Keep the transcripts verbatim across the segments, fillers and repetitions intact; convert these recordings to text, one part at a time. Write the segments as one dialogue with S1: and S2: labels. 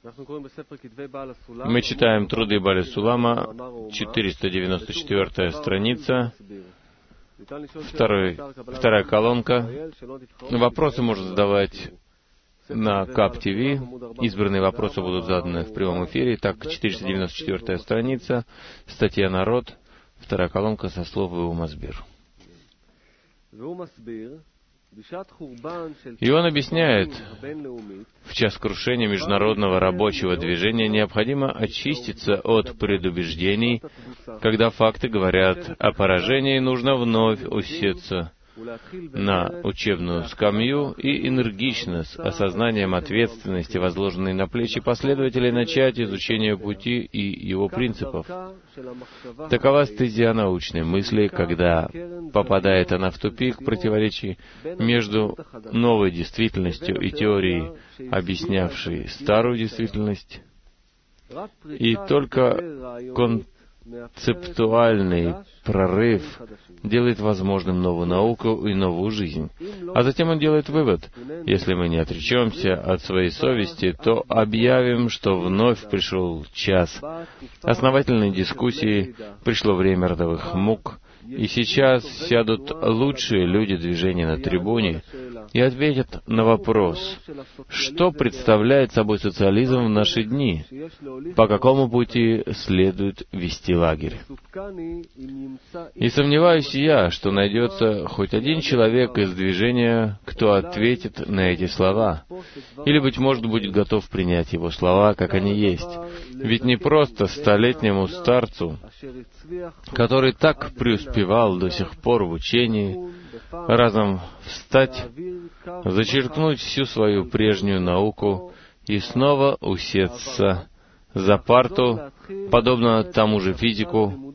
S1: Мы читаем труды Бааля Сулама, четыреста девяносто четвёртая страница, второй, вторая колонка. Вопросы можно задавать на КАП ТВ. Избранные вопросы будут заданы в прямом эфире. Так, четыреста девяносто четвёртая страница, статья «Народ», вторая колонка со слов Веу Масбир. И он объясняет, в час крушения международного рабочего движения необходимо очиститься от предубеждений. Когда факты говорят о поражении, нужно вновь усесться на учебную скамью и энергично, с осознанием ответственности, возложенной на плечи последователей, начать изучение пути и его принципов. Такова стезя научной мысли, когда попадает она в тупик противоречий между новой действительностью и теорией, объяснявшей старую действительность, и только концептуальный прорыв делает возможным новую науку и новую жизнь. А затем он делает вывод: если мы не отречемся от своей совести, то объявим, что вновь пришел час основательной дискуссии, пришло время родовых мук, и сейчас сядут лучшие люди движения на трибуне и ответят на вопрос, что представляет собой социализм в наши дни, по какому пути следует вести лагерь. И сомневаюсь я, что найдется хоть один человек из движения, кто ответит на эти слова, или, быть может, будет готов принять его слова, как они есть. Ведь не просто столетнему старцу, который так преуспевал до сих пор в учении, разом встать, зачеркнуть всю свою прежнюю науку и снова усесться за парту, подобно тому же физику,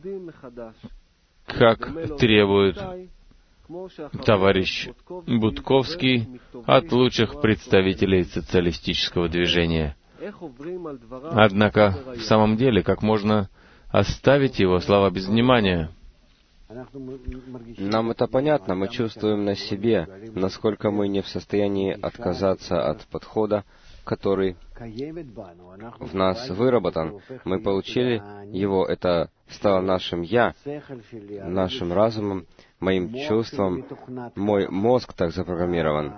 S1: как требует товарищ Будковский от лучших представителей социалистического движения. Однако, в самом деле, как можно оставить его слова без внимания?
S2: Нам это понятно, мы чувствуем на себе, насколько мы не в состоянии отказаться от подхода, который в нас выработан. Мы получили его, это стало нашим «я», нашим разумом, моим чувством. Мой мозг так запрограммирован.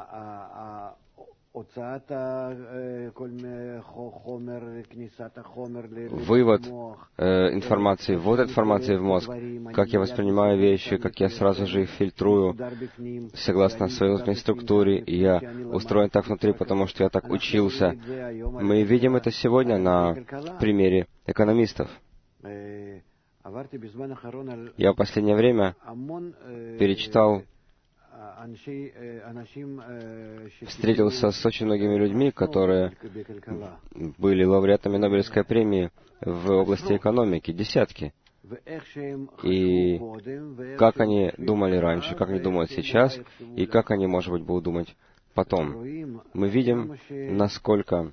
S2: Вывод э, информации, ввод информации в мозг, как я воспринимаю вещи, как я сразу же их фильтрую, согласно своей внутренней структуре, и я устроен так внутри, потому что я так учился. Мы видим это сегодня на примере экономистов. Я в последнее время перечитал, встретился с очень многими людьми, которые были лауреатами Нобелевской премии в области экономики, десятки. И как они думали раньше, как они думают сейчас, и как они, может быть, будут думать потом. Мы видим, насколько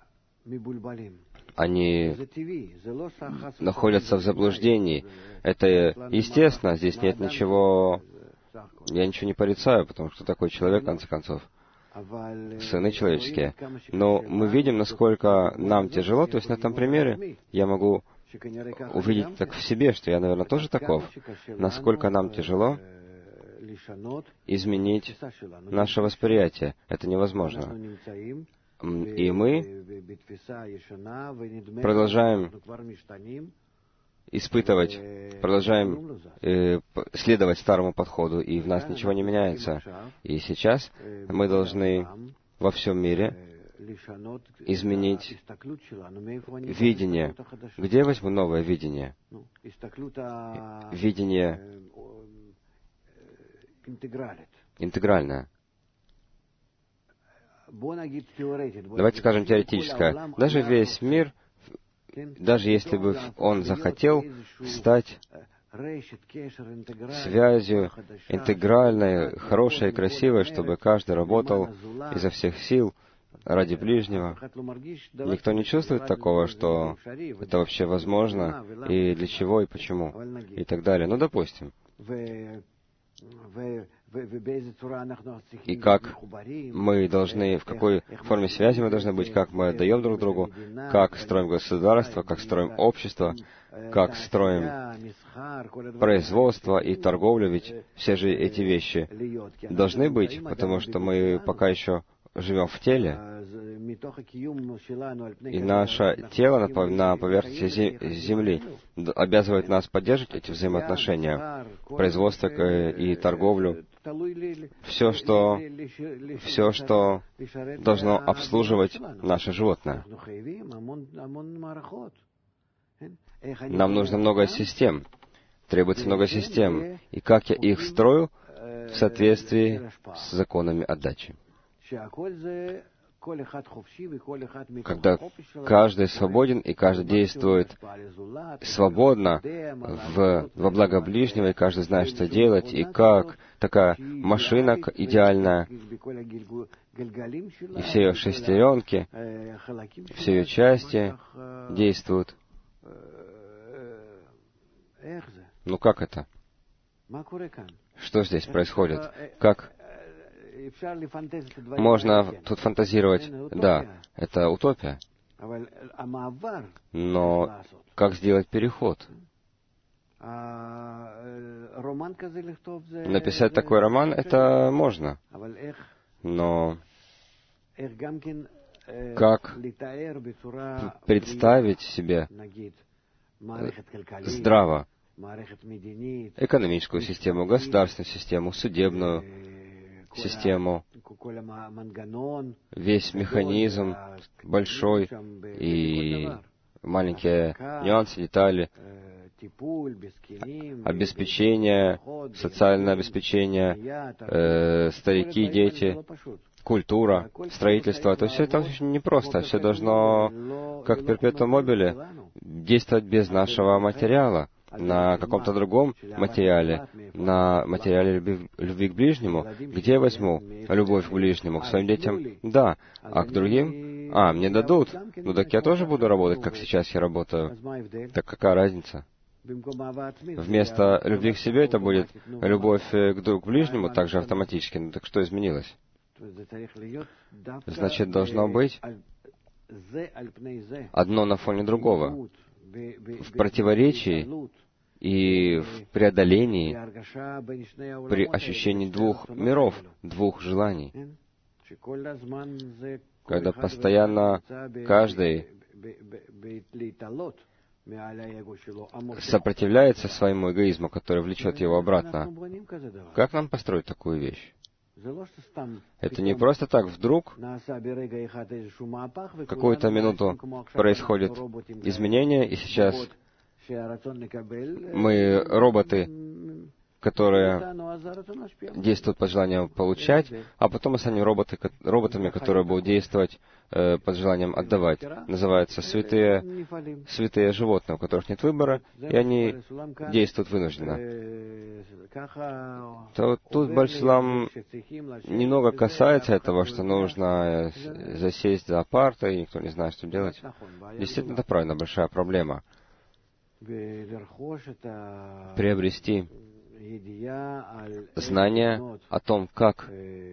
S2: они находятся в заблуждении. Это естественно, здесь нет ничего... Я ничего не порицаю, потому что такой человек, в конце концов, сыны человеческие. Но мы видим, насколько нам тяжело, то есть на этом примере я могу увидеть так в себе, что я, наверное, тоже таков, насколько нам тяжело изменить наше восприятие. Это невозможно. И мы продолжаем испытывать, продолжаем э, следовать старому подходу, и в нас ничего не меняется. И сейчас мы должны во всем мире изменить видение. Где я возьму новое видение? Видение интегральное. Давайте скажем теоретическое. Даже весь мир, даже если бы он захотел стать связью интегральной, хорошей и красивой, чтобы каждый работал изо всех сил ради ближнего, никто не чувствует такого, что это вообще возможно, и для чего, и почему, и так далее. Ну, допустим. и как мы должны, в какой форме связи мы должны быть, как мы отдаем друг другу, как строим государство, как строим общество, как строим производство и торговлю, ведь все же эти вещи должны быть, потому что мы пока еще живем в теле, и наше тело на поверхности Земли обязывает нас поддерживать эти взаимоотношения, производство и торговлю, все, что, все, что должно обслуживать наше животное. Нам нужно много систем, требуется много систем, и как я их строю в соответствии с законами отдачи. Когда каждый свободен и каждый действует свободно в, во благо ближнего, и каждый знает, что делать, и как такая машина идеальная, и все ее шестеренки, все ее части действуют. Ну как это? Что здесь происходит? Как? Можно тут фантазировать, да, это утопия. Но как сделать переход? Написать такой роман, это можно. Но как представить себе здраво экономическую систему, государственную систему, судебную систему, весь механизм большой и маленькие нюансы, детали, обеспечение, социальное обеспечение, э, старики, дети, культура, строительство. Это все это очень непросто. Все должно, как перпетуум мобиле, действовать без нашего материала, на каком-то другом материале, на материале любви, любви к ближнему. Где я возьму любовь к ближнему? К своим детям? Да. А к другим? А, мне дадут. Ну так я тоже буду работать, как сейчас я работаю. Так какая разница? Вместо любви к себе это будет любовь к, к ближнему также автоматически. Ну так что изменилось? Значит, должно быть одно на фоне другого, в противоречии и в преодолении, при ощущении двух миров, двух желаний, когда постоянно каждый сопротивляется своему эгоизму, который влечет его обратно. Как нам построить такую вещь? Это не просто так вдруг, в какую-то минуту происходит изменение, и сейчас мы роботы, которые действуют по желанию получать, а потом мы станем роботы, роботами, которые будут действовать э, под желанием отдавать. Называются святые, святые животные, у которых нет выбора, и они действуют вынужденно. То тут Бальшалам немного касается этого, что нужно засесть за партой, и никто не знает, что делать. Действительно, это правильно, большая проблема. Приобрести знание о том, как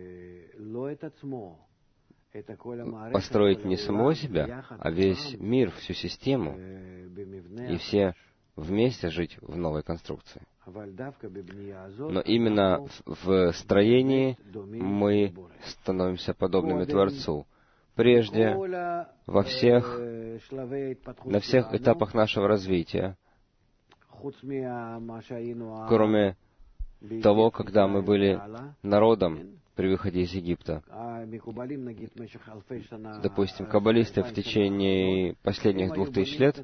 S2: построить не самого себя, а весь мир, всю систему, и все вместе жить в новой конструкции. Но именно в строении мы становимся подобными Творцу. Прежде, во всех, на всех этапах нашего развития, кроме того, когда мы были народом при выходе из Египта. Допустим, каббалисты в течение последних двух тысяч лет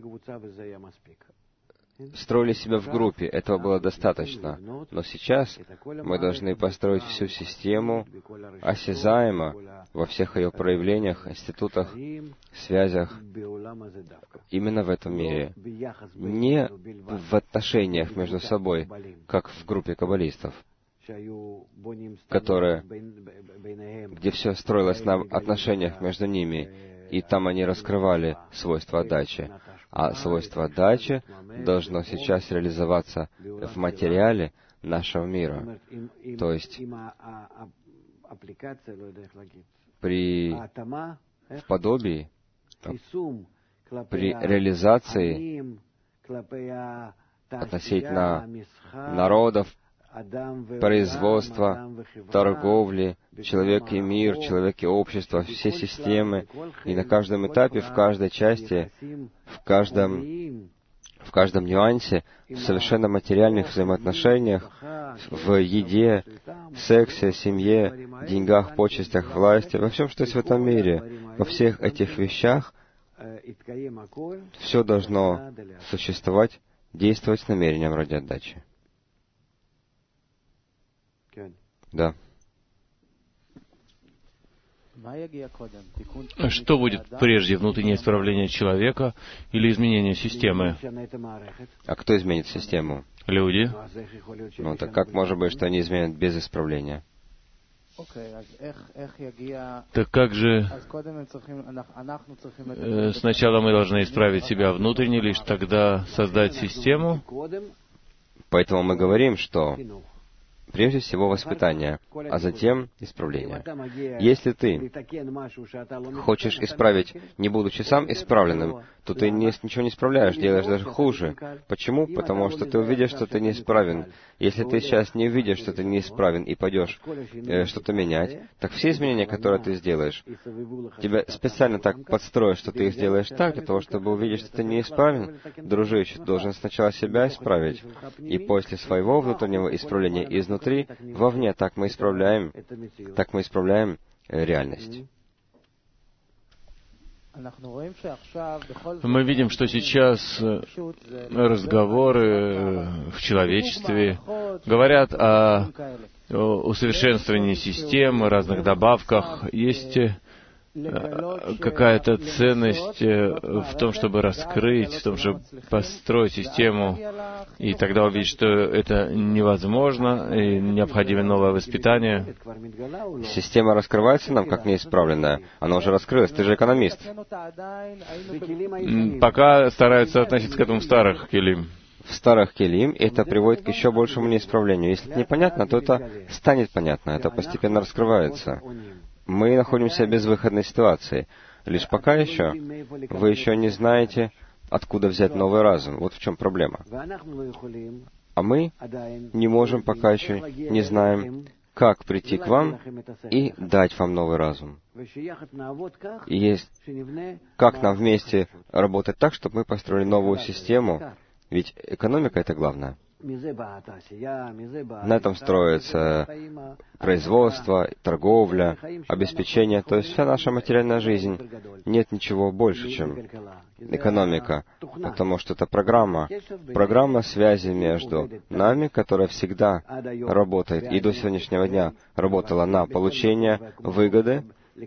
S2: строили себя в группе, этого было достаточно. Но сейчас мы должны построить всю систему осязаемо во всех ее проявлениях, институтах, связях, именно в этом мире. Не в отношениях между собой, как в группе каббалистов, которые, где все строилось на отношениях между ними, и там они раскрывали свойства отдачи. А свойство отдачи должно сейчас реализоваться в материале нашего мира. То есть при в подобии, при реализации относительно народов, производства, торговли, человек и мир, человек и общество, все системы, и на каждом этапе, в каждой части, в каждом, в каждом нюансе, в совершенно материальных взаимоотношениях, в еде, сексе, семье, деньгах, почестях, власти, во всем, что есть в этом мире, во всех этих вещах, все должно существовать, действовать с намерением ради отдачи. Да.
S1: Что будет прежде, внутреннее исправление человека или изменение системы?
S2: А кто изменит систему?
S1: Люди.
S2: Ну, так как может быть, что они изменят без исправления?
S1: Так как же э, сначала мы должны исправить себя внутренне, лишь тогда создать систему?
S2: Поэтому мы говорим, что прежде всего воспитание, а затем исправление. Если ты хочешь исправить, не будучи сам исправленным, то ты не, ничего не исправляешь, делаешь даже хуже. Почему? Потому что ты увидишь, что ты неисправен. Если ты сейчас не увидишь, что ты неисправен, и пойдешь э, что-то менять, так все изменения, которые ты сделаешь, тебя специально так подстроят, что ты их сделаешь так, для того, чтобы увидеть, что ты неисправен. Дружище, ты должен сначала себя исправить, и после своего внутреннего исправления изнутри, вовне, так мы исправляем, так мы исправляем э, реальность.
S1: Мы видим, что сейчас разговоры в человечестве говорят о усовершенствовании системы, разных добавках. Есть какая-то ценность в том, чтобы раскрыть, в том, чтобы построить систему, и тогда увидеть, что это невозможно, и необходимо новое воспитание.
S2: Система раскрывается нам как неисправленная. Она уже раскрылась. Ты же экономист.
S1: Пока стараются относиться к этому в старых келим.
S2: В старых келим это приводит к еще большему неисправлению. Если это непонятно, то это станет понятно. Это постепенно раскрывается. Мы находимся в безвыходной ситуации. Лишь пока еще вы еще не знаете, откуда взять новый разум. Вот в чем проблема. А мы не можем пока еще, не знаем, как прийти к вам и дать вам новый разум. И есть, как нам вместе работать так, чтобы мы построили новую систему. Ведь экономика — это главное. На этом строится производство, торговля, обеспечение, то есть вся наша материальная жизнь. Нет ничего больше, чем экономика, потому что это программа, программа связи между нами, которая всегда работает и до сегодняшнего дня работала на получение выгоды,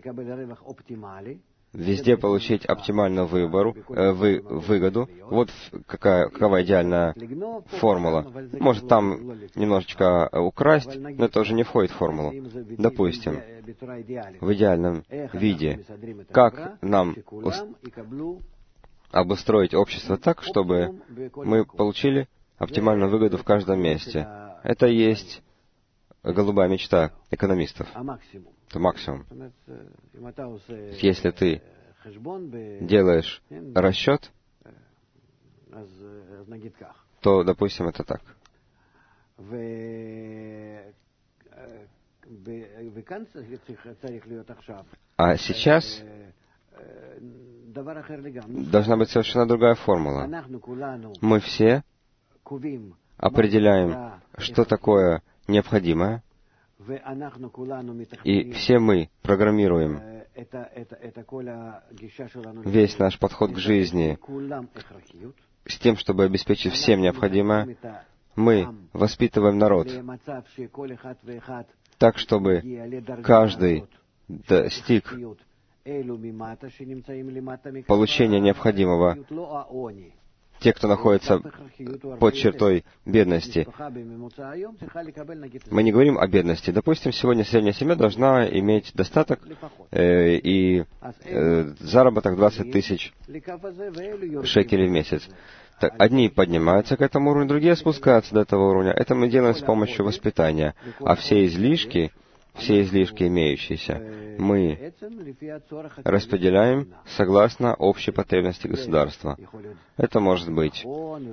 S2: везде получить оптимальную выбору, э, вы, выгоду. Вот какая, какова идеальная формула. Может, там немножечко украсть, но это уже не входит в формулу. Допустим, в идеальном виде, как нам обустроить общество так, чтобы мы получили оптимальную выгоду в каждом месте. Это и есть голубая мечта экономистов. Это максимум. Если ты делаешь расчет, то, допустим, это так. А сейчас должна быть совершенно другая формула. Мы все определяем, что такое необходимое, и все мы программируем весь наш подход к жизни с тем, чтобы обеспечить всем необходимое. Мы воспитываем народ так, чтобы каждый достиг получения необходимого те, кто находится под чертой бедности. Мы не говорим о бедности. Допустим, сегодня средняя семья должна иметь достаток э, и э, заработок двадцать тысяч шекелей в месяц. Так, одни поднимаются к этому уровню, другие спускаются до этого уровня. Это мы делаем с помощью воспитания. А все излишки, все излишки имеющиеся, мы распределяем согласно общей потребности государства. Это может быть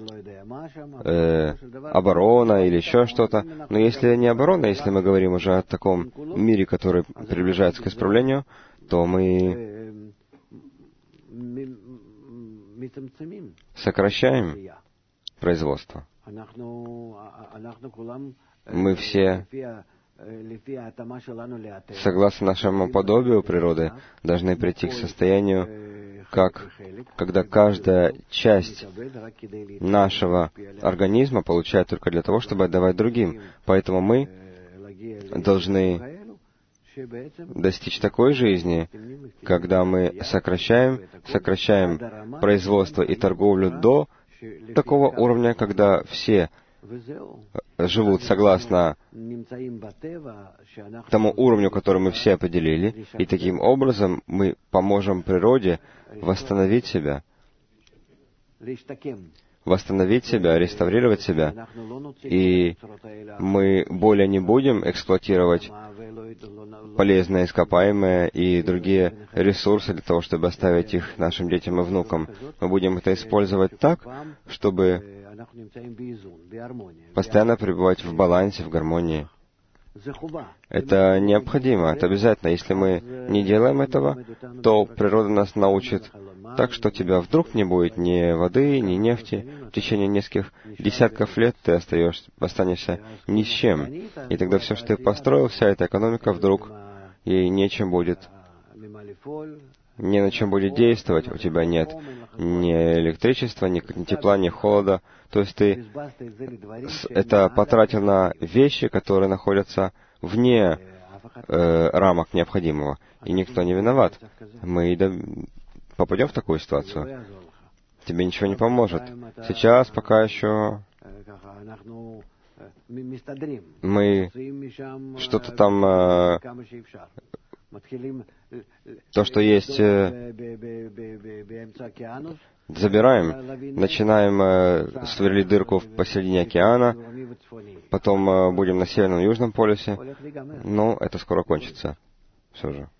S2: э, оборона или еще что-то. Но если не оборона, если мы говорим уже о таком мире, который приближается к исправлению, то мы сокращаем производство. Мы все, согласно нашему подобию природы, должны прийти к состоянию, как, когда каждая часть нашего организма получает только для того, чтобы отдавать другим. Поэтому мы должны достичь такой жизни, когда мы сокращаем, сокращаем производство и торговлю до такого уровня, когда все живут согласно тому уровню, который мы все определили, и таким образом мы поможем природе восстановить себя, восстановить себя, реставрировать себя, и мы более не будем эксплуатировать полезные ископаемые и другие ресурсы для того, чтобы оставить их нашим детям и внукам. Мы будем это использовать так, чтобы постоянно пребывать в балансе, в гармонии. Это необходимо, это обязательно. Если мы не делаем этого, то природа нас научит так, что у тебя вдруг не будет ни воды, ни нефти. В течение нескольких десятков лет ты остаешься, останешься ни с чем. И тогда все, что ты построил, вся эта экономика, вдруг ей нечем будет, не на чем будет действовать. У тебя нет ни электричества, ни тепла, ни холода. То есть ты это потратил на вещи, которые находятся вне э, рамок необходимого. И никто не виноват. Мы попадем в такую ситуацию. Тебе ничего не поможет. Сейчас пока еще мы что-то там, э, то, что есть, э, забираем, начинаем э, сверлить дырку посередине океана, потом э, будем на Северном и Южном полюсе, но это скоро кончится. Все же.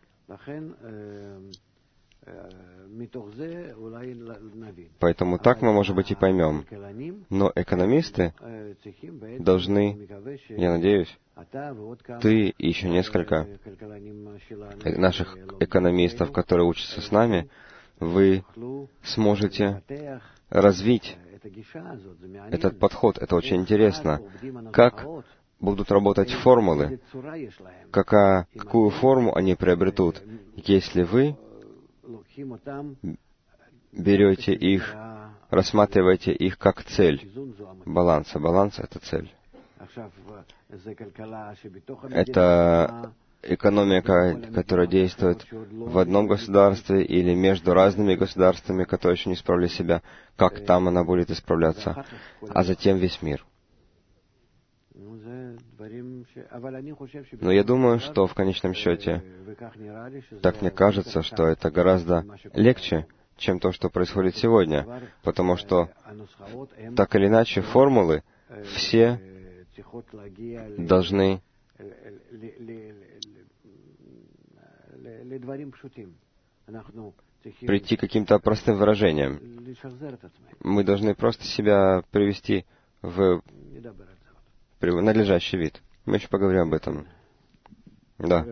S2: Поэтому так мы, может быть, и поймем. Но экономисты должны, я надеюсь, ты и еще несколько наших экономистов, которые учатся с нами, вы сможете развить этот подход. Это очень интересно. Как будут работать формулы, какая, какую форму они приобретут, если вы берете их, рассматриваете их как цель баланса. Баланс — это цель. Это экономика, которая действует в одном государстве или между разными государствами, которые еще не исправили себя, как там она будет исправляться, а затем весь мир. Но я думаю, что в конечном счете, так мне кажется, что это гораздо легче, чем то, что происходит сегодня, потому что, так или иначе, формулы все должны прийти к каким-то простым выражениям. Мы должны просто себя привести в надлежащий вид. Мы еще поговорим об этом. Да.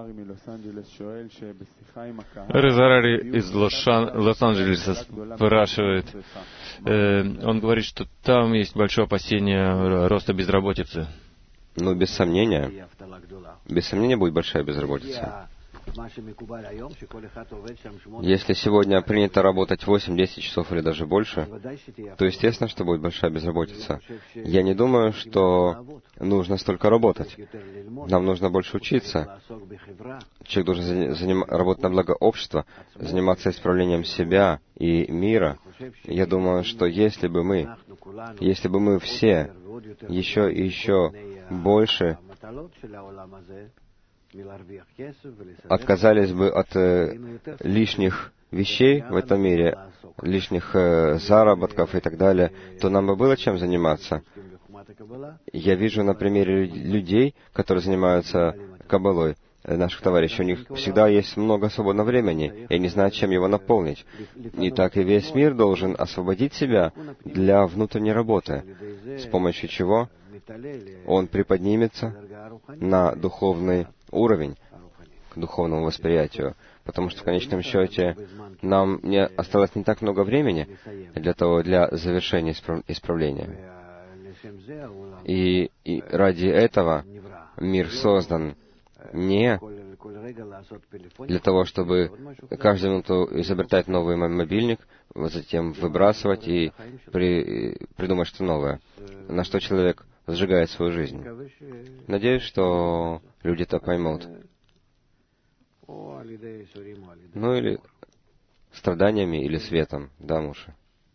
S1: Резарари из Лос-Анджелеса спрашивает, э, он говорит, что там есть большое опасение роста безработицы.
S2: Ну, без сомнения. Без сомнения будет большая безработица. Если сегодня принято работать восемь-десять часов или даже больше, то естественно, что будет большая безработица. Я не думаю, что нужно столько работать. Нам нужно больше учиться. Человек должен заним... работать на благо общества, заниматься исправлением себя и мира. Я думаю, что если бы мы, если бы мы все еще и еще больше отказались бы от э, лишних вещей в этом мире, лишних э, заработков и так далее, то нам бы было чем заниматься. Я вижу на примере людей, которые занимаются каббалой, наших товарищей, у них всегда есть много свободного времени, и они знают, чем его наполнить. И так и весь мир должен освободить себя для внутренней работы, с помощью чего он приподнимется на духовный уровень, к духовному восприятию. Потому что в конечном счете нам не осталось не так много времени для того, для завершения исправ... исправления. И, и ради этого мир создан не для того, чтобы каждую минуту изобретать новый мобильник, затем выбрасывать и при, придумать что новое, на что человек сжигает свою жизнь. Надеюсь, что люди это поймут. Ну или страданиями, или светом, да, Муша?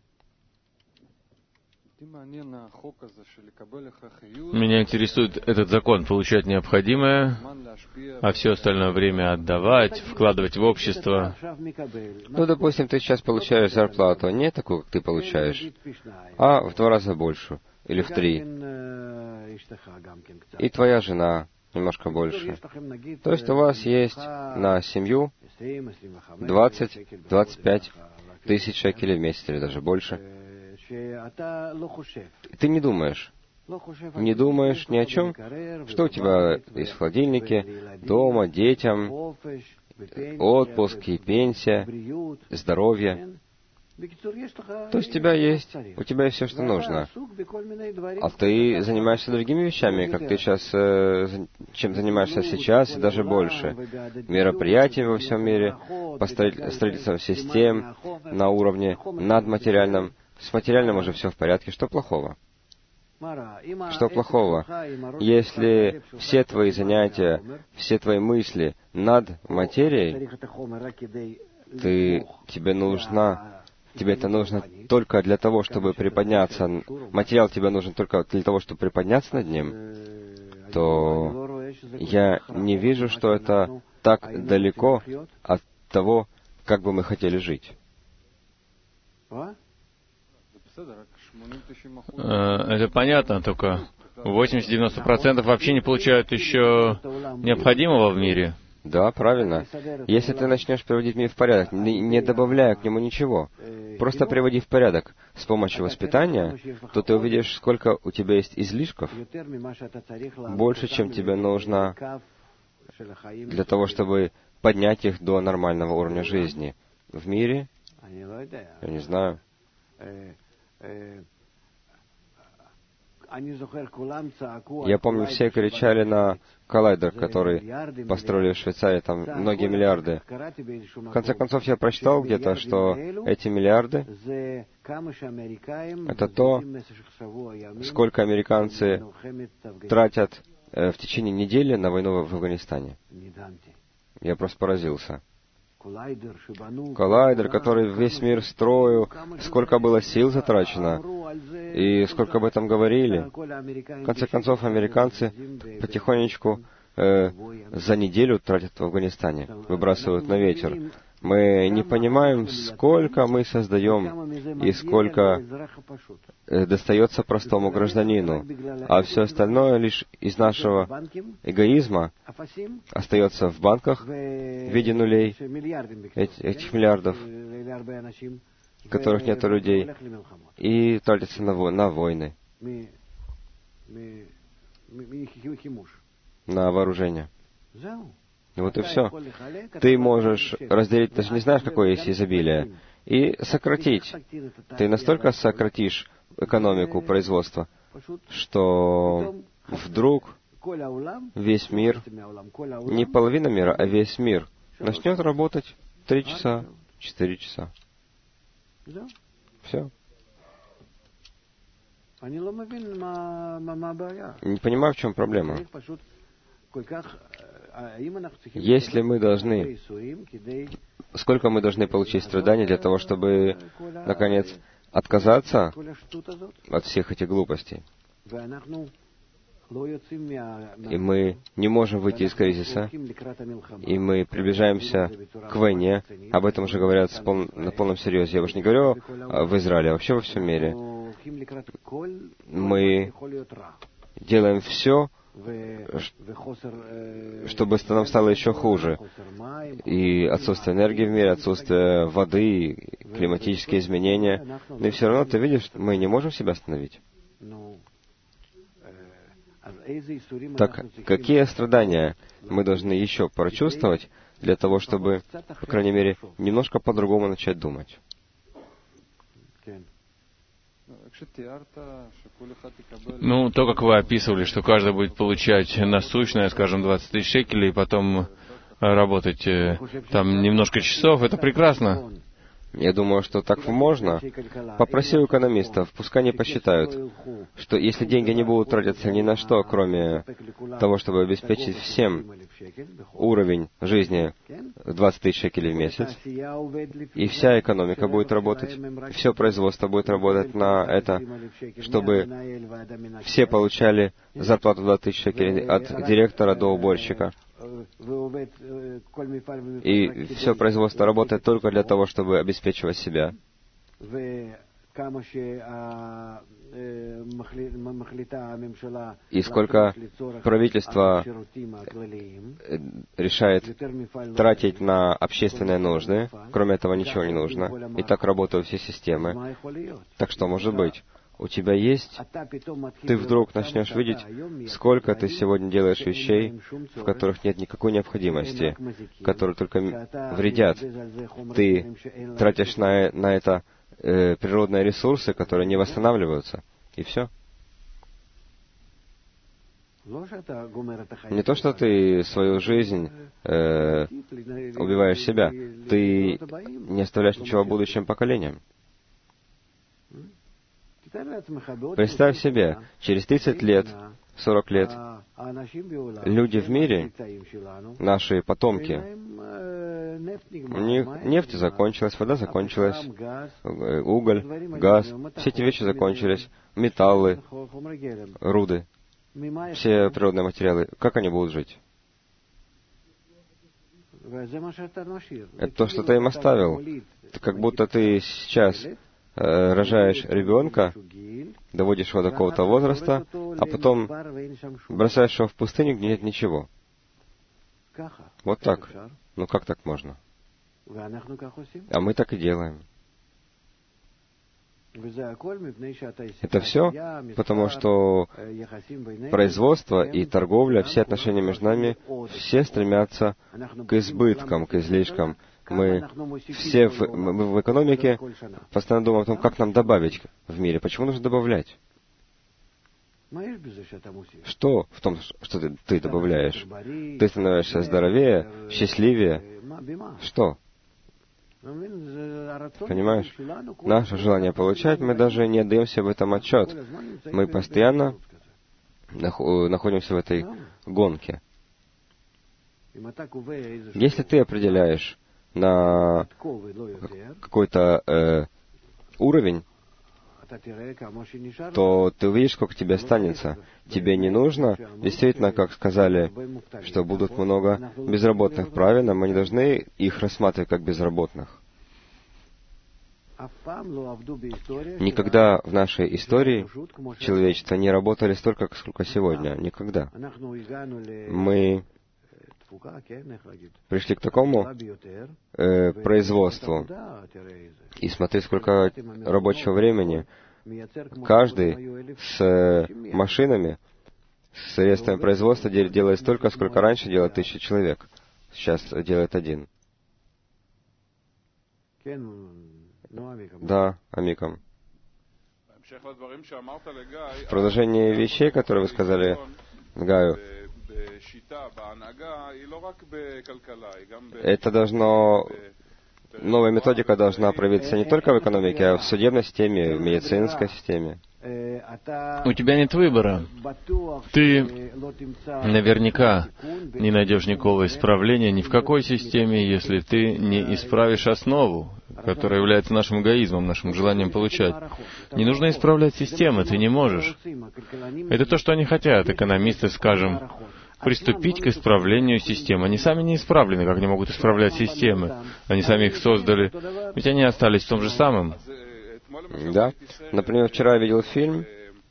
S1: Меня интересует этот закон, получать необходимое, а все остальное время отдавать, вкладывать в общество.
S2: Ну, допустим, ты сейчас получаешь зарплату не такую, как ты получаешь, а в два раза больше, или в три. И твоя жена немножко больше. То есть у вас есть на семью двадцать-двадцать пять тысяч шекелей в месяц, или даже больше. Ты не думаешь, не думаешь ни о чем, что у тебя есть в холодильнике, дома, детям, отпуск и пенсия, здоровье. То есть у тебя есть, у тебя есть все, что нужно. А ты занимаешься другими вещами, как ты сейчас, чем занимаешься сейчас, и даже больше. Мероприятиями во всем мире, по строительству систем на уровне надматериальном. С материальным уже все в порядке. Что плохого? Что плохого? Если все твои занятия, все твои мысли над материей, ты, тебе нужна, тебе это нужно только для того, чтобы приподняться, материал тебе нужен только для того, чтобы приподняться над ним, то я не вижу, что это так далеко от того, как бы мы хотели жить.
S1: Это понятно, только восемьдесят-девяносто процентов вообще не получают еще необходимого в мире.
S2: Да, правильно. Если ты начнешь приводить мир в порядок, не добавляя к нему ничего, просто приводи в порядок с помощью воспитания, то ты увидишь, сколько у тебя есть излишков, больше, чем тебе нужно для того, чтобы поднять их до нормального уровня жизни. В мире? Я не знаю. Я помню, все кричали на коллайдер, который построили в Швейцарии, там многие миллиарды. В конце концов, я прочитал где-то, что эти миллиарды — это то, сколько американцы тратят в течение недели на войну в Афганистане. Я просто поразился. Коллайдер, который весь мир строил, сколько было сил затрачено, и сколько об этом говорили. В конце концов, американцы потихонечку э, за неделю тратят в Афганистане, выбрасывают на ветер. Мы не понимаем, сколько мы создаем и сколько э, достается простому гражданину, а все остальное лишь из нашего эгоизма остается в банках в виде нулей, этих миллиардов, в которых нет людей, и тратится на, во- на войны, на вооружение. Вот и все. Ты можешь разделить, ты же не знаешь, какое есть изобилие, и сократить. Ты настолько сократишь экономику производства, что вдруг весь мир, не половина мира, а весь мир начнет работать три часа, четыре часа. Все. Не понимаю, в чем проблема. Если мы должны... Сколько мы должны получить страданий для того, чтобы, наконец, отказаться от всех этих глупостей? И мы не можем выйти из кризиса, и мы приближаемся к войне. Об этом уже говорят пол... на полном серьезе. Я уж не говорю в Израиле, а вообще во всем мире. Мы делаем все, чтобы нам стало еще хуже. И отсутствие энергии в мире, отсутствие воды, климатические изменения. Но и все равно, ты видишь, мы не можем себя остановить. Так какие страдания мы должны еще прочувствовать для того, чтобы, по крайней мере, немножко по-другому начать думать?
S1: Ну, то, как вы описывали, что каждый будет получать насущное, скажем, двадцать тысяч шекелей, и потом работать там немножко часов, это прекрасно.
S2: Я думаю, что так можно. Попроси у экономистов, пускай они посчитают, что если деньги не будут тратиться ни на что, кроме того, чтобы обеспечить всем уровень жизни двадцать тысяч шекелей в месяц, и вся экономика будет работать, все производство будет работать на это, чтобы все получали зарплату двадцать тысяч шекелей от директора до уборщика, и все производство работает только для того, чтобы обеспечивать себя. И сколько правительство решает тратить на общественные нужды, кроме этого ничего не нужно. И так работают все системы. Так что может быть? У тебя есть, ты вдруг начнешь видеть, сколько ты сегодня делаешь вещей, в которых нет никакой необходимости, которые только вредят. Ты тратишь на, на это э, природные ресурсы, которые не восстанавливаются, и все. Не то, что ты свою жизнь э, убиваешь себя, ты не оставляешь ничего будущим поколениям. Представь себе, через тридцать лет, сорок лет, люди в мире, наши потомки, у них нефть закончилась, вода закончилась, уголь, газ, все эти вещи закончились, металлы, руды, все природные материалы. Как они будут жить? Это то, что ты им оставил. Как будто ты сейчас рожаешь ребенка, доводишь его до какого-то возраста, а потом бросаешь его в пустыню, где нет ничего. Вот так. Ну как так можно? А мы так и делаем. Это все потому, что производство и торговля, все отношения между нами, все стремятся к избыткам, к излишкам. Мы все в, мы в экономике постоянно думаем о том, как нам добавить в мире. Почему нужно добавлять? Что в том, что ты, ты добавляешь? Ты становишься здоровее, счастливее. Что? Понимаешь? Наше желание получать, мы даже не отдаем себе в этом отчет. Мы постоянно находимся в этой гонке. Если ты определяешь на какой-то э, уровень, то ты увидишь, сколько тебе останется. Тебе не нужно, действительно, как сказали, что будут много безработных. Правильно, мы не должны их рассматривать как безработных. Никогда в нашей истории человечество не работали столько, сколько сегодня. Никогда. Мы пришли к такому э, производству. И смотри, сколько рабочего времени. Каждый с э, машинами, с средствами производства делает столько, сколько раньше делало тысяча человек. Сейчас делает один. Да, Амикам. В продолжении вещей, которые вы сказали Гаю. Это должно... Новая методика должна проявиться не только в экономике, а в судебной системе, в медицинской системе.
S1: У тебя нет выбора. Ты наверняка не найдешь никакого исправления ни в какой системе, если ты не исправишь основу, которая является нашим эгоизмом, нашим желанием получать. Не нужно исправлять системы, ты не можешь. Это то, что они хотят, экономисты, скажем, приступить к исправлению систем. Они сами не исправлены, как они могут исправлять системы. Они сами их создали, ведь они остались в том же самом.
S2: Да. Например, вчера я видел фильм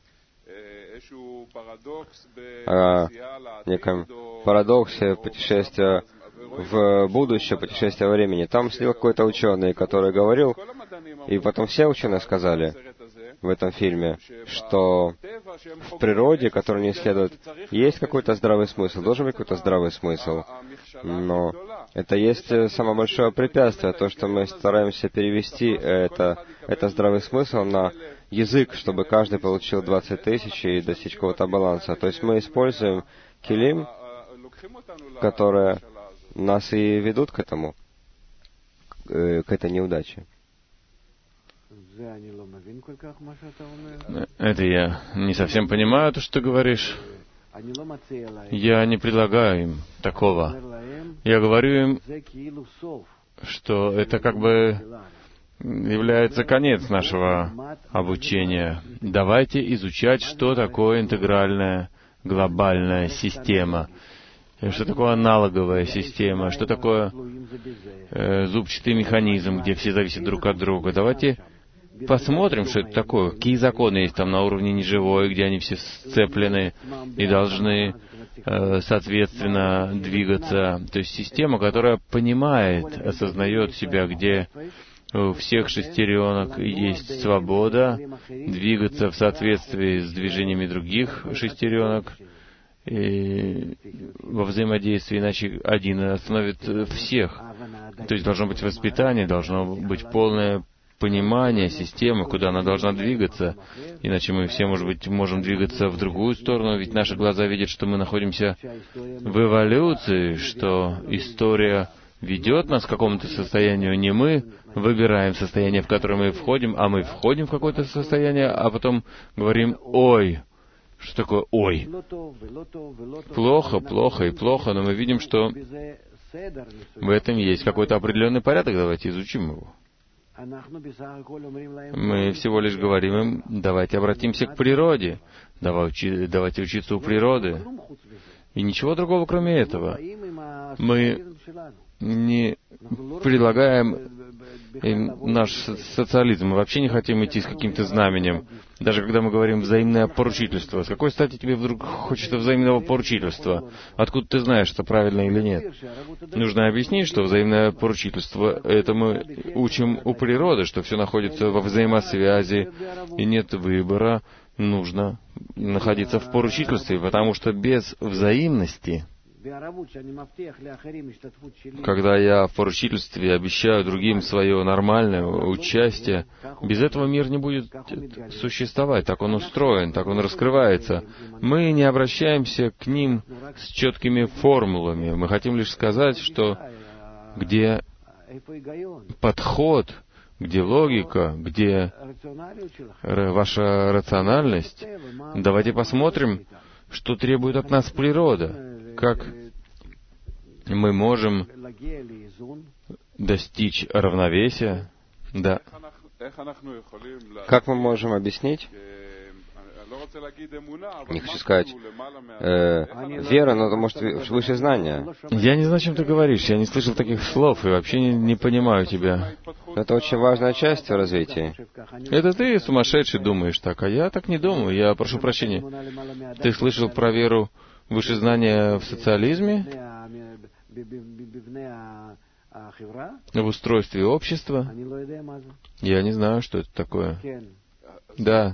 S2: о неком парадоксе путешествия в будущее, путешествия во времени. Там сидел какой-то ученый, который говорил, и потом все ученые сказали в этом фильме, что в природе, которую они исследуют, есть какой-то здравый смысл, должен быть какой-то здравый смысл. Но это есть самое большое препятствие, то, что мы стараемся перевести это, это здравый смысл на язык, чтобы каждый получил двадцать тысяч и достичь какого-то баланса. То есть мы используем килим, которые нас и ведут к этому, к этой неудаче.
S1: Это я не совсем понимаю то, что ты говоришь. Я не предлагаю им такого. Я говорю им, что это как бы является конец нашего обучения. Давайте изучать, что такое интегральная глобальная система, что такое аналоговая система, что такое э, зубчатый механизм, где все зависят друг от друга. Давайте посмотрим, что это такое, какие законы есть там на уровне неживой, где они все сцеплены и должны э, соответственно двигаться. То есть система, которая понимает, осознает себя, где у всех шестеренок есть свобода двигаться в соответствии с движениями других шестеренок и во взаимодействии, иначе один остановит всех. То есть должно быть воспитание, должно быть полное понимание системы, куда она должна двигаться. Иначе мы все, может быть, можем двигаться в другую сторону, ведь наши глаза видят, что мы находимся в эволюции, что история ведет нас к какому-то состоянию. Не мы выбираем состояние, в которое мы входим, а мы входим в какое-то состояние, а потом говорим «Ой». Что такое «Ой»? Плохо, плохо и плохо, но мы видим, что в этом есть какой-то определенный порядок. Давайте изучим его. Мы всего лишь говорим им, давайте обратимся к природе, давайте учиться у природы. И ничего другого, кроме этого. Мы не предлагаем им наш социализм. Мы вообще не хотим идти с каким-то знаменем. Даже когда мы говорим «взаимное поручительство». С какой стати тебе вдруг хочется взаимного поручительства? Откуда ты знаешь, что правильно или нет? Нужно объяснить, что взаимное поручительство — это мы учим у природы, что все находится во взаимосвязи, и нет выбора. Нужно находиться в поручительстве, потому что без взаимности, когда я в поручительстве обещаю другим свое нормальное участие, без этого мир не будет существовать. Так он устроен, так он раскрывается. Мы не обращаемся к ним с четкими формулами. Мы хотим лишь сказать, что где подход, где логика, где ваша рациональность, давайте посмотрим, что требует от нас природа. Как мы можем достичь равновесия? Да.
S2: Как мы можем объяснить? Не хочу сказать э, вера, но это может выше знания.
S1: Я не знаю, о чем ты говоришь. Я не слышал таких слов и вообще не, не понимаю тебя.
S2: Это очень важная часть в развитии.
S1: Это ты, сумасшедший, думаешь так, а я так не думаю. Я прошу прощения. Ты слышал про веру выше знания в социализме? В устройстве общества? Я не знаю, что это такое. Да.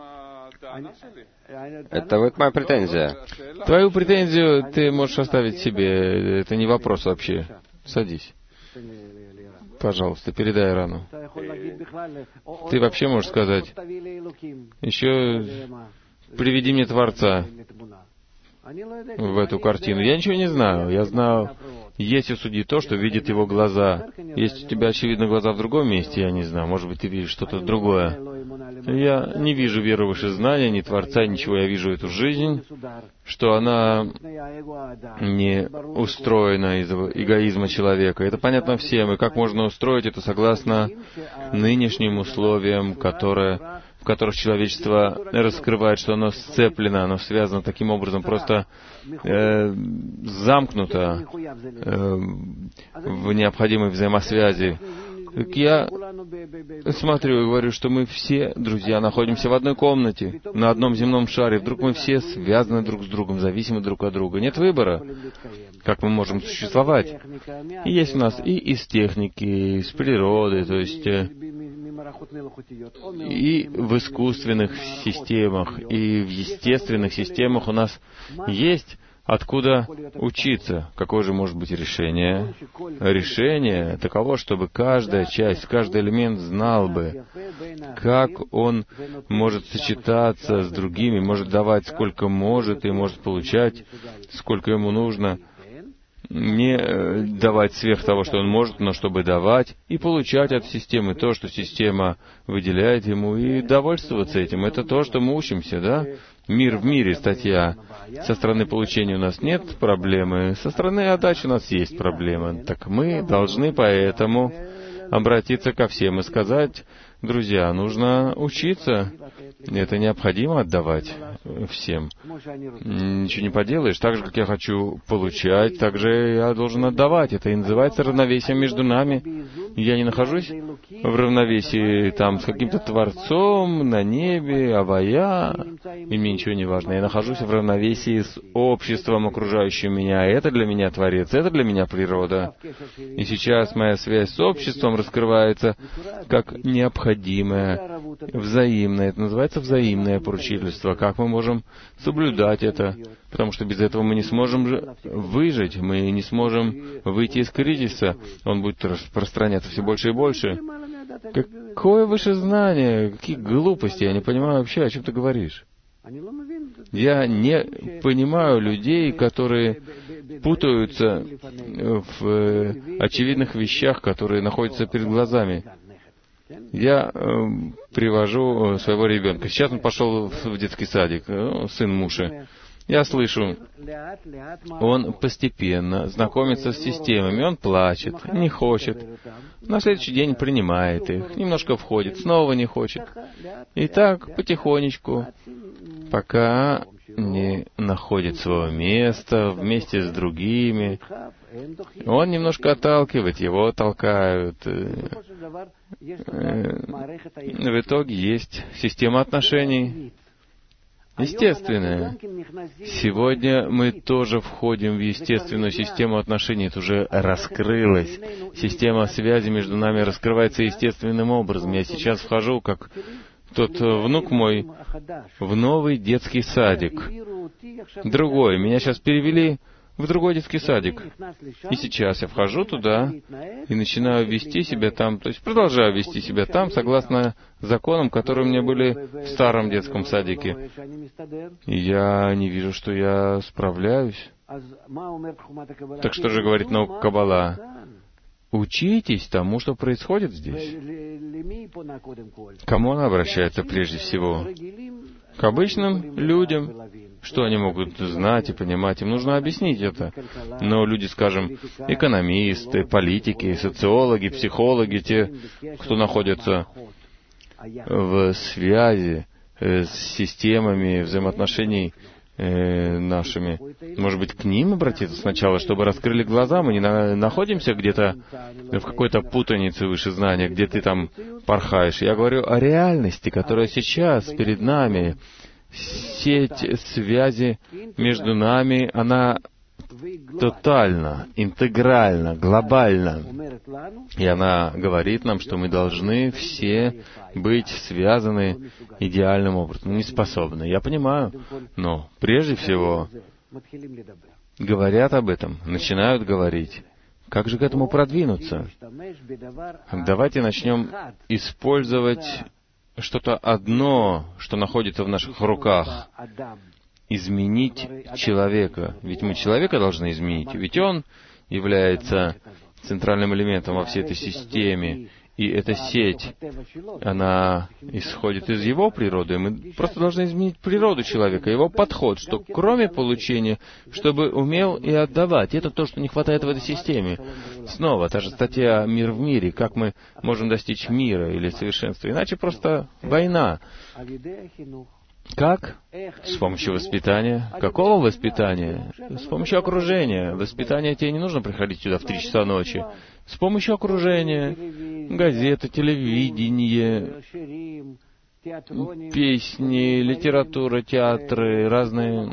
S2: Это вот моя претензия.
S1: Твою претензию ты можешь оставить себе. Это не вопрос вообще. Садись. Пожалуйста, передай Рану. Ты вообще можешь сказать, еще приведи мне Творца. в эту картину. Я ничего не знаю. Я знаю, есть у судьи то, что видит его глаза. Есть у тебя, очевидно, глаза в другом месте, я не знаю. Может быть, ты видишь что-то другое. Я не вижу веру выше знания, ни Творца, ничего. Я вижу эту жизнь, что она не устроена из эгоизма человека. Это понятно всем. И как можно устроить это согласно нынешним условиям, которые... в которых человечество раскрывает, что оно сцеплено, оно связано таким образом, просто э, замкнуто э, в необходимой взаимосвязи. Так я смотрю и говорю, что мы все, друзья, находимся в одной комнате, на одном земном шаре. Вдруг мы все связаны друг с другом, зависимы друг от друга. Нет выбора, как мы можем существовать. И есть у нас и из техники, и из природы, то есть и в искусственных системах, и в естественных системах у нас есть откуда учиться. Какое же может быть решение? Решение таково, чтобы каждая часть, каждый элемент знал бы, как он может сочетаться с другими, может давать сколько может и может получать сколько ему нужно. Не давать сверх того, что он может, но чтобы давать и получать от системы то, что система выделяет ему, и довольствоваться этим. Это то, что мы учимся, да? Мир в мире, статья. Со стороны получения у нас нет проблемы, со стороны отдачи у нас есть проблема. Так мы должны поэтому обратиться ко всем и сказать: друзья, нужно учиться. Это необходимо отдавать всем. Ничего не поделаешь. Так же, как я хочу получать, так же я должен отдавать. Это и называется равновесием между нами. Я не нахожусь в равновесии там с каким-то Творцом на небе, авая, и мне ничего не важно. Я нахожусь в равновесии с обществом, окружающим меня. Это для меня Творец, это для меня природа. И сейчас моя связь с обществом раскрывается как необходимая, взаимная. Это называется взаимное поручительство. Как мы можем соблюдать это? Потому что без этого мы не сможем же выжить, мы не сможем выйти из кризиса. Он будет распространяться все больше и больше. Какое выше знание? Какие глупости? Я не понимаю вообще, о чем ты говоришь. Я не понимаю людей, которые путаются в очевидных вещах, которые находятся перед глазами. Я э, привожу своего ребенка. Сейчас он пошел в детский садик, э, сын Муши. Я слышу, он постепенно знакомится с системами, он плачет, не хочет. На следующий день принимает их, немножко входит, снова не хочет. И так потихонечку, пока не находит своего места вместе с другими. Он немножко отталкивает, его толкают. В итоге есть система отношений. Естественная. Сегодня мы тоже входим в естественную систему отношений. Это уже раскрылось. Система связи между нами раскрывается естественным образом. Я сейчас вхожу, как тот внук мой, в новый детский садик. Другой. Меня сейчас перевели в другой детский садик. И сейчас я вхожу туда и начинаю вести себя там, то есть продолжаю вести себя там, согласно законам, которые у меня были в старом детском садике. И я не вижу, что я справляюсь. Так что же говорит наука Каббала? Учитесь тому, что происходит здесь. К кому она обращается прежде всего? К обычным людям. Что они могут знать и понимать? Им нужно объяснить это. Но люди, скажем, экономисты, политики, социологи, психологи, те, кто находятся в связи с системами взаимоотношений э, нашими, может быть, к ним обратиться сначала, чтобы раскрыли глаза? Мы не на, находимся где-то в какой-то путанице выше знания, где ты там порхаешь. Я говорю о реальности, которая сейчас перед нами. Сеть связи между нами, она тотальна, интегральна, глобальна. И она говорит нам, что мы должны все быть связаны идеальным образом. Не способны. Я понимаю. Но прежде всего говорят об этом, начинают говорить. Как же к этому продвинуться? Давайте начнем использовать что-то одно, что находится в наших руках, изменить человека. Ведь мы человека должны изменить. Ведь он является центральным элементом во всей этой системе. И эта сеть, она исходит из его природы. Мы просто должны изменить природу человека, его подход, что кроме получения, чтобы умел и отдавать. Это то, что не хватает в этой системе. Снова, та же статья «Мир в мире». Как мы можем достичь мира или совершенства? Иначе просто война. Как? С помощью воспитания. Какого воспитания? С помощью окружения. Воспитание тебе не нужно приходить сюда в три часа ночи. С помощью окружения. Газеты, телевидение, песни, литература, театры, разные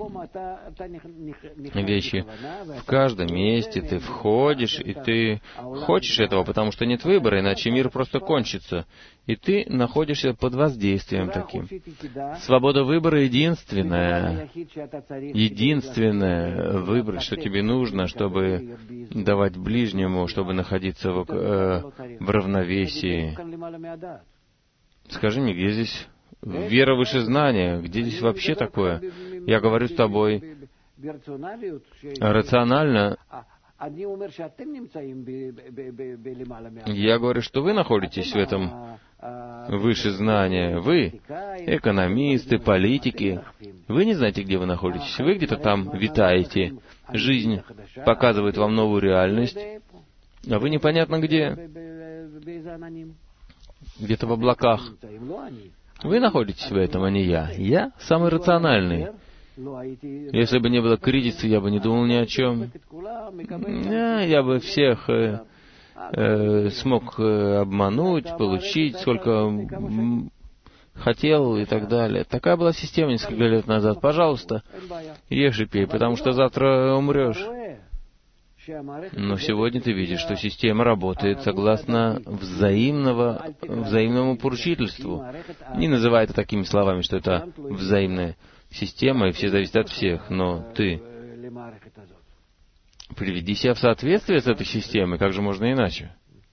S1: вещи. В каждом месте ты входишь, и ты хочешь этого, потому что нет выбора, иначе мир просто кончится. И ты находишься под воздействием таким. Свобода выбора единственная. Единственное выбрать, что тебе нужно, чтобы давать ближнему, чтобы находиться в, э, в равновесии. Скажи мне, где здесь вера выше знания? Где здесь вообще такое? Я говорю с тобой рационально. Я говорю, что вы находитесь в этом выше знания. Вы, экономисты, политики, вы не знаете, где вы находитесь. Вы где-то там витаете. Жизнь показывает вам новую реальность, а вы непонятно где. Где-то в облаках. Вы находитесь в этом, а не я. Я самый рациональный. Если бы не было кризиса, я бы не думал ни о чем. Я бы всех э, э, смог обмануть, получить, сколько хотел и так далее. Такая была система несколько лет назад. Пожалуйста, ешь и пей, потому что завтра умрешь. Но сегодня ты видишь, что система работает согласно взаимного, взаимному поручительству. Не называй это такими словами, что это взаимная система, и все зависят от всех. Но ты приведи себя в соответствие с этой системой. Как же можно иначе?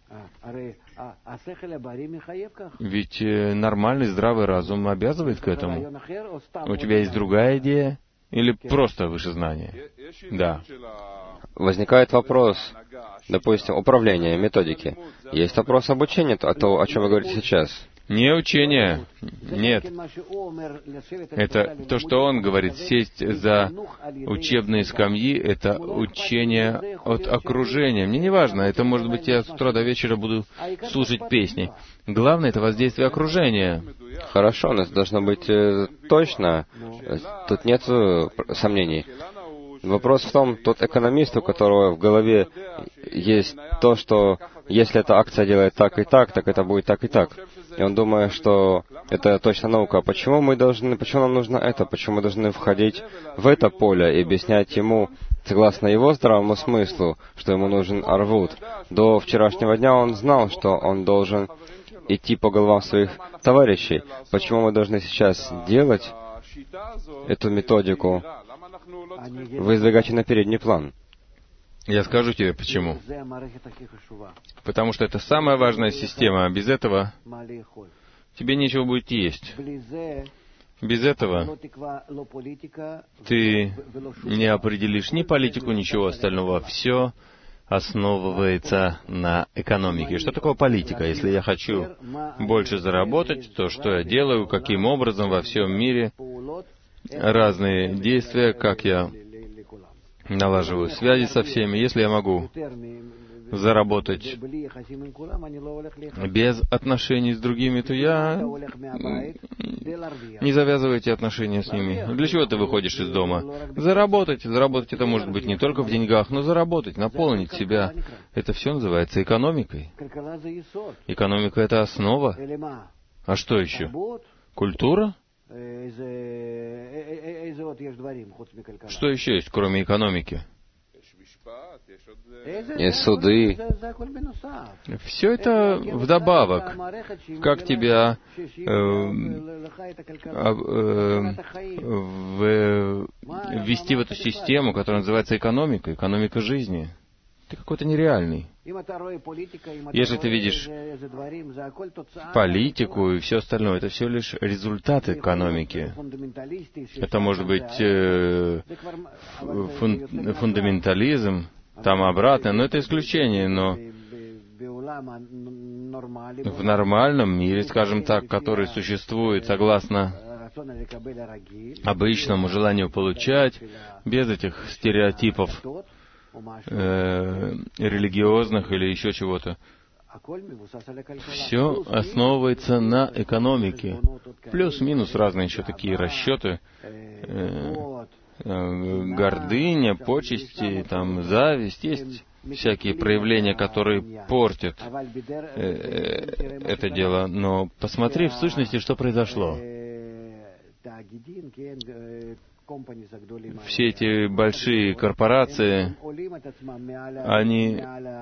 S1: Ведь нормальный здравый разум обязывает к этому. У тебя есть другая идея? Или просто выше знания? Да.
S2: Возникает вопрос, допустим, управления, методики. Есть вопрос обучения, а то, о чем вы говорите сейчас.
S1: Не учение. Нет. Это то, что он говорит, сесть за учебные скамьи, это учение от окружения. Мне не важно, это может быть я с утра до вечера буду слушать песни. Главное, это воздействие окружения.
S2: Хорошо, но это должно быть э, точно. Тут нет э, сомнений. Вопрос в том, тот экономист, у которого в голове есть то, что если эта акция делает так и так, так это будет так и так. И он думает, что это точно наука. Почему мы должны, почему нам нужно это? Почему мы должны входить в это поле и объяснять ему, согласно его здравому смыслу, что ему нужен арвуд? До вчерашнего дня он знал, что он должен идти по головам своих товарищей. Почему мы должны сейчас делать эту методику? Вы сдвигаете на передний план.
S1: Я скажу тебе почему. Потому что это самая важная система. Без этого тебе нечего будет есть. Без этого ты не определишь ни политику, ничего остального. Все основывается на экономике. Что такое политика? Если я хочу больше заработать, то что я делаю, каким образом во всем мире разные действия, как я налаживаю связи со всеми. Если я могу заработать без отношений с другими, то я не завязываю эти отношения с ними. Для чего ты выходишь из дома? Заработать. Заработать это может быть не только в деньгах, но заработать, наполнить себя. Это все называется экономикой. Экономика — это основа. А что еще? Культура? Что еще есть, кроме экономики?
S2: И суды.
S1: Все это вдобавок. Как тебя э, э, ввести в эту систему, которая называется экономика, экономика жизни? Ты какой-то нереальный. Если ты видишь политику и все остальное, это все лишь результат экономики. Это может быть э, фун, фундаментализм, там обратно, но это исключение, но в нормальном мире, скажем так, который существует согласно обычному желанию получать, без этих стереотипов э, религиозных или еще чего-то, все основывается на экономике. Плюс-минус разные еще такие расчеты. Э, э, гордыня, почести, там, зависть. Есть всякие проявления, которые портят э, это дело. Но посмотри в сущности, что произошло. Все эти большие корпорации, они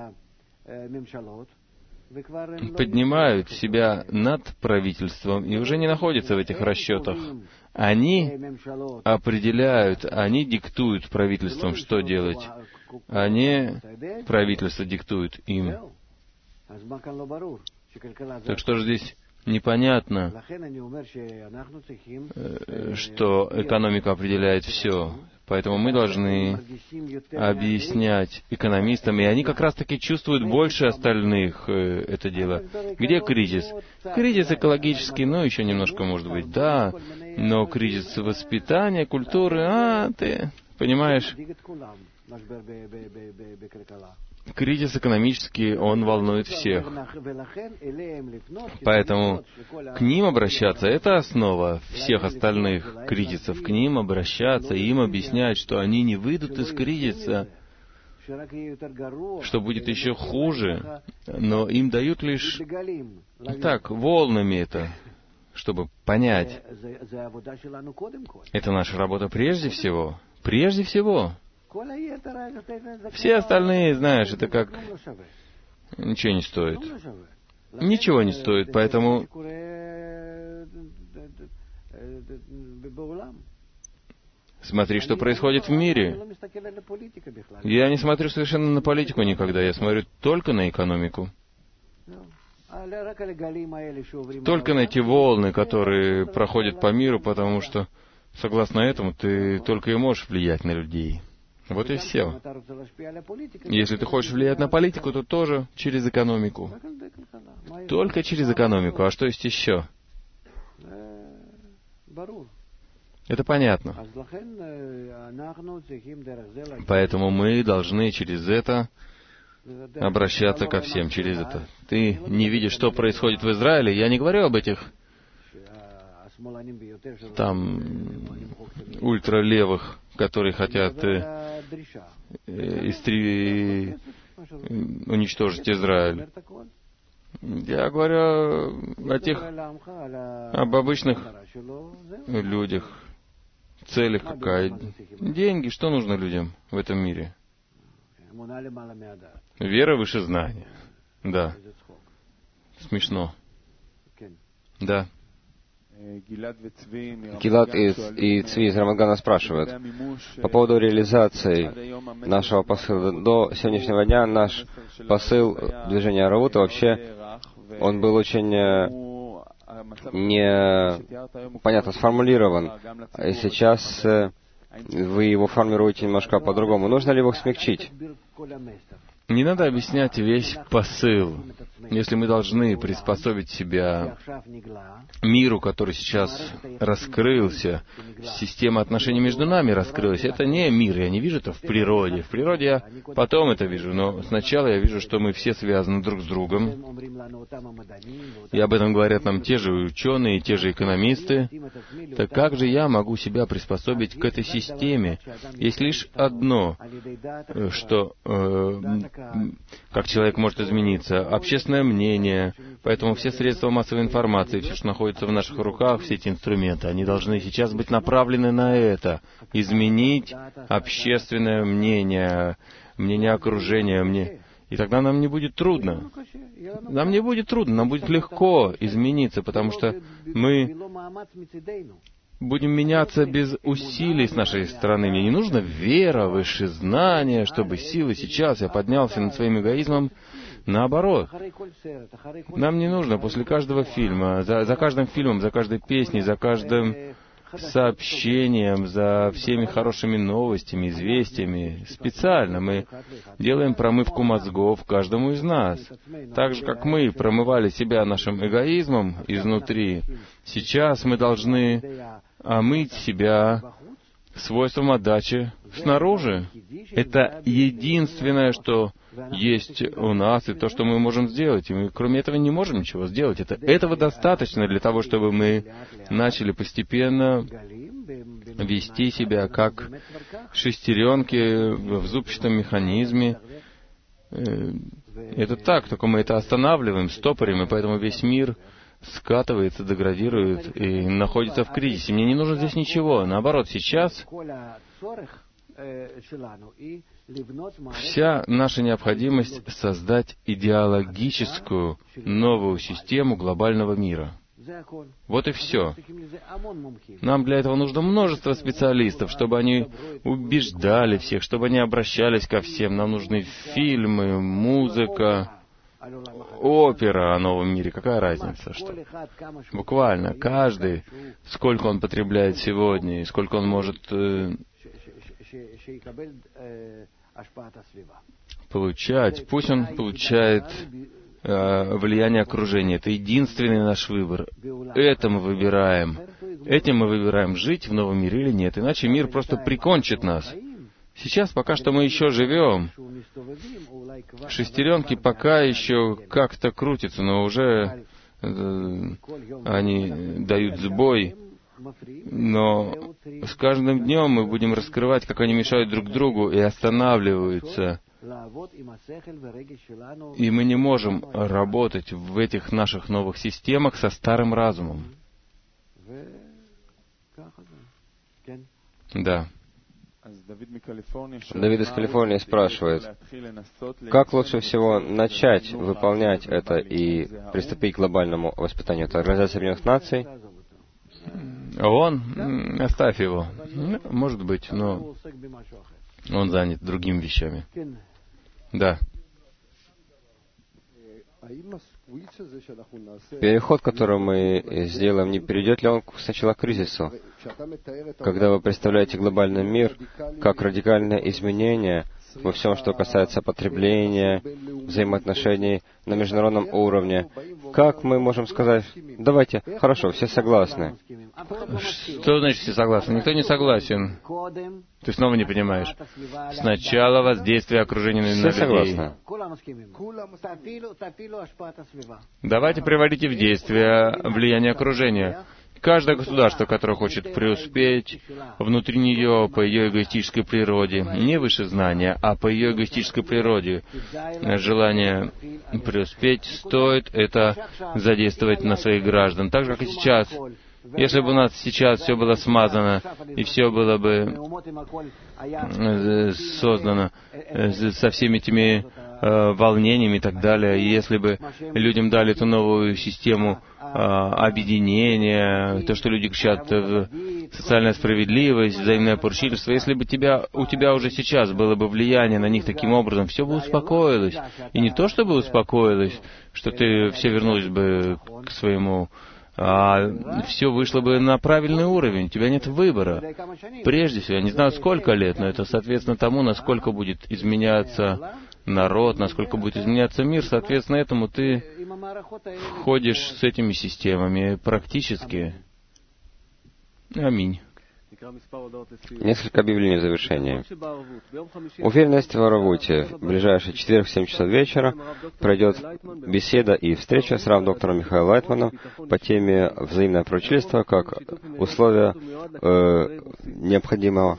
S1: поднимают себя над правительством и уже не находятся в этих расчетах. Они определяют, они диктуют правительством, что делать, а не правительство диктует им. Так что же здесь непонятно, что экономика определяет все. Поэтому мы должны объяснять экономистам, и они как раз-таки чувствуют больше остальных это дело. Где кризис? Кризис экологический, ну, еще немножко, может быть, да, но кризис воспитания, культуры, а, ты понимаешь, кризис экономический, он волнует всех. Поэтому к ним обращаться — это основа всех остальных кризисов. К ним обращаться, им объяснять, что они не выйдут из кризиса, что будет еще хуже, но им дают лишь так, волнами это, чтобы понять. Это наша работа прежде всего. Прежде всего. Все остальные, знаешь, это как... Ничего не стоит. Ничего не стоит, поэтому... Смотри, что происходит в мире. Я не смотрю совершенно на политику никогда, я смотрю только на экономику. Только на эти волны, которые проходят по миру, потому что, согласно этому, ты только и можешь влиять на людей. Вот и все. Если ты хочешь влиять на политику, то тоже через экономику. Только через экономику. А что есть еще? Это понятно. Поэтому мы должны через это обращаться ко всем, через это. Ты не видишь, что происходит в Израиле? Я не говорю об этих там ультралевых, которые хотят э, э, истри... уничтожить Израиль. Я говорю о тех, об обычных людях. Цель какая? Деньги. Что нужно людям в этом мире? Вера выше знания. Да. Смешно. Да.
S2: Гилад и, и Цви из Рамадгана спрашивают по поводу реализации нашего посыла. До сегодняшнего дня наш посыл движения Раута вообще, он был очень непонятно сформулирован. И сейчас вы его формируете немножко по-другому. Нужно ли его смягчить?
S1: Не надо объяснять весь посыл. Если мы должны приспособить себя миру, который сейчас раскрылся, система отношений между нами раскрылась, это не мир, я не вижу это в природе. В природе я потом это вижу, но сначала я вижу, что мы все связаны друг с другом. И об этом говорят нам те же ученые, те же экономисты. Так как же я могу себя приспособить к этой системе? Есть лишь одно, что э, как человек может измениться. Общественное мнение. Поэтому все средства массовой информации, все, что находится в наших руках, все эти инструменты, они должны сейчас быть направлены на это. Изменить общественное мнение, мнение окружения, мне. И тогда нам не будет трудно. Нам не будет трудно, нам будет легко измениться, потому что мы будем меняться без усилий с нашей стороны. Мне не нужна вера, высшее знание, чтобы силой сейчас я поднялся над своим эгоизмом. Наоборот, нам не нужно после каждого фильма, за, за каждым фильмом, за каждой песней, за каждым сообщением, за всеми хорошими новостями, известиями. Специально мы делаем промывку мозгов каждому из нас. Так же, как мы промывали себя нашим эгоизмом изнутри, сейчас мы должны омыть себя свойством отдачи снаружи. Это единственное, что есть у нас, и то, что мы можем сделать. И мы, кроме этого, не можем ничего сделать. Это, этого достаточно для того, чтобы мы начали постепенно вести себя как шестеренки в зубчатом механизме. Это так, только мы это останавливаем, стопорим, и поэтому весь мир скатывается, деградирует и находится в кризисе. Мне не нужно здесь ничего. Наоборот, сейчас вся наша необходимость создать идеологическую новую систему глобального мира. Вот и все. Нам для этого нужно множество специалистов, чтобы они убеждали всех, чтобы они обращались ко всем. Нам нужны фильмы, музыка, опера о новом мире. Какая разница, что? Буквально каждый, сколько он потребляет сегодня, и сколько он может э, получать, пусть он получает э, влияние окружения. Это единственный наш выбор. Это мы выбираем. Этим мы выбираем, жить в новом мире или нет. Иначе мир просто прикончит нас. Сейчас, пока что мы еще живем, шестеренки пока еще как-то крутятся, но уже э, они дают сбой. Но с каждым днем мы будем раскрывать, как они мешают друг другу и останавливаются. И мы не можем работать в этих наших новых системах со старым разумом. Да.
S2: Давид из Калифорнии спрашивает, как лучше всего начать выполнять это и приступить к глобальному воспитанию? Это Организация Объединенных Наций?
S1: Он? Оставь его. Может быть, но он занят другими вещами. Да.
S2: Переход, который мы сделаем, не приведет ли он сначала к кризису? Когда вы представляете глобальный мир как радикальное изменение во всем, что касается потребления, взаимоотношений на международном уровне, как мы можем сказать, давайте, хорошо, все согласны?
S1: Что значит все согласны? Никто не согласен. Ты снова не понимаешь. Сначала воздействие окружения на людей.
S2: Все согласны.
S1: Давайте приводите в действие влияние окружения. Каждое государство, которое хочет преуспеть внутри нее по ее эгоистической природе, не выше знания, а по ее эгоистической природе, желание преуспеть, стоит это задействовать на своих граждан. Так же, как и сейчас. Если бы у нас сейчас все было смазано, и все было бы создано со всеми этими волнениями и так далее, и если бы людям дали эту новую систему объединения, то, что люди кричат, социальная справедливость, взаимное поручительство, если бы тебя, у тебя уже сейчас было бы влияние на них таким образом, все бы успокоилось. И не то, чтобы успокоилось, что ты все вернулось бы к своему, а все вышло бы на правильный уровень. У тебя нет выбора. Прежде всего, я не знаю, сколько лет, но это соответственно тому, насколько будет изменяться народ, насколько будет изменяться мир. Соответственно этому ты входишь с этими системами практически. Аминь.
S2: Несколько объявлений в завершении. Уверенность в Аравуте. В ближайший четверг в семь часов вечера пройдет беседа и встреча с рав-доктором Михаилом Лайтманом по теме взаимное поручительство как условие э, необходимого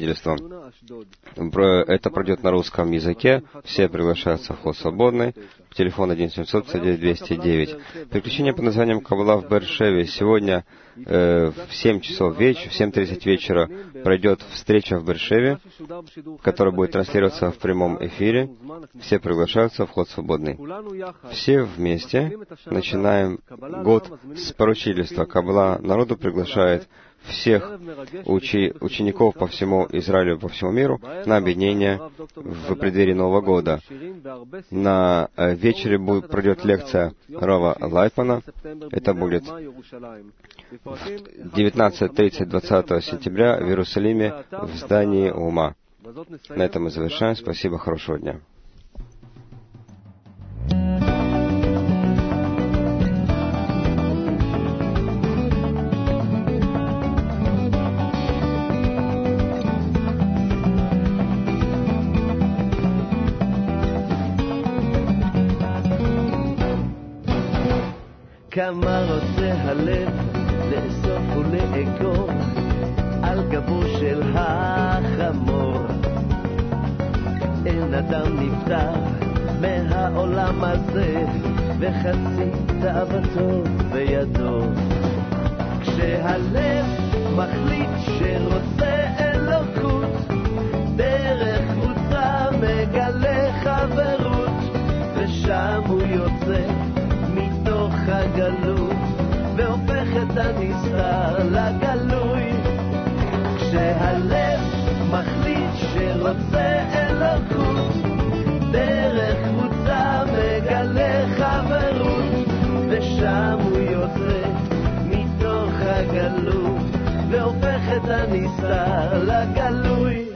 S2: поручительства. Это пройдет на русском языке. Все приглашаются, вход свободный. Телефон один семьсот пятьдесят девять двести девять. Приключение под названием Каббала в Беэр-Шеве. Сегодня э, в семь часов вечера, в семь тридцать вечера пройдет встреча в Беэр-Шеве, которая будет транслироваться в прямом эфире. Все приглашаются, вход свободный. Все вместе начинаем год с поручительства. Каббала народу приглашает всех учи, учеников по всему Израилю, по всему миру на объединение в преддверии Нового года. На вечере будет, пройдет лекция Рава Лайтмана. Это будет девятнадцать тридцать двадцатого сентября в Иерусалиме в здании УМА. На этом мы завершаем. Спасибо, хорошего дня.
S3: כמה רוצה הלב לאסוף ולאגור על גבו של החמור. אין אדם נפטר מהעולם הזה וחצי תאוותו בידו. כשהלב מחליט שרוצה אלוקות, דרך קבוצה מגלה חברות, ושם הוא יוצא מתוך הגלות והופך את הנסתר לגלוי. כשהלב מחליט שרוצה אלוקות, דרך קבוצה מגלה חברות, ושם הוא יוצא מתוך הגלות והופך את הנסתר לגלוי.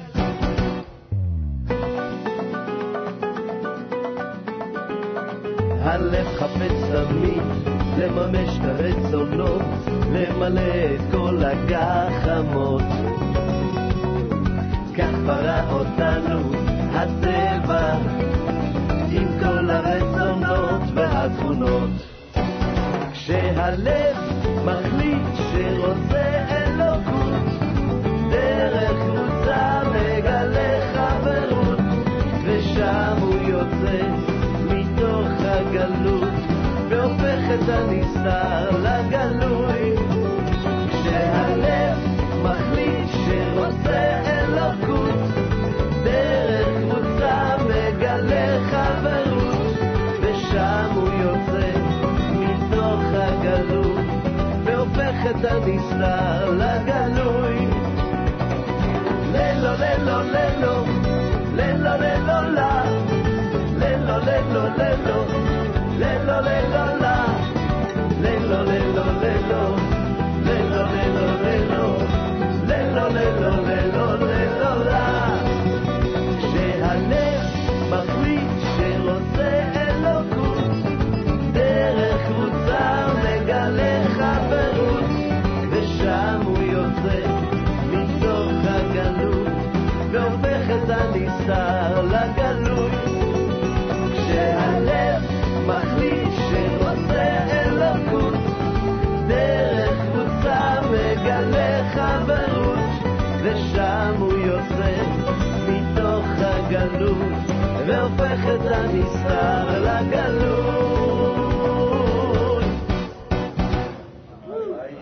S3: הלב חפץ תמיד לממש את הרצונות, למלא את כל הגחמות. כך ברא אותנו הטבע עם כל הרצונות והתכונות. כשהלב מחליט שרוצה אלוקות, דרך קבוצה מגלה חברות, ושם הוא יוצא מתוך הגלות והופך את הנסתר לגלוי. כשהלב מחליט שרוצה אלוקות, דרך קבוצה מגלה חברות, ושם הוא יוצא מתוך הגלות והופך את הנסתר לגלוי. ללו ללו ללו ללו ללו לה ללו ללו ללו ללו ללו לה ללו ללו ללו ללו ללו ללו ללו ללו ללו ללו לה. כשהלב מחליט שרוצה אלוקות, דרך קבוצה מגלה חברות, ושם הוא יוצא מתוך הגלות והופך את הנסתר לגלוי. כשהלב מחליט שרוצה אלוקות, דרך קבוצה מגלה חברות, ושם הוא יוצא מתוך הגלות והופך את הנסתר לגלות.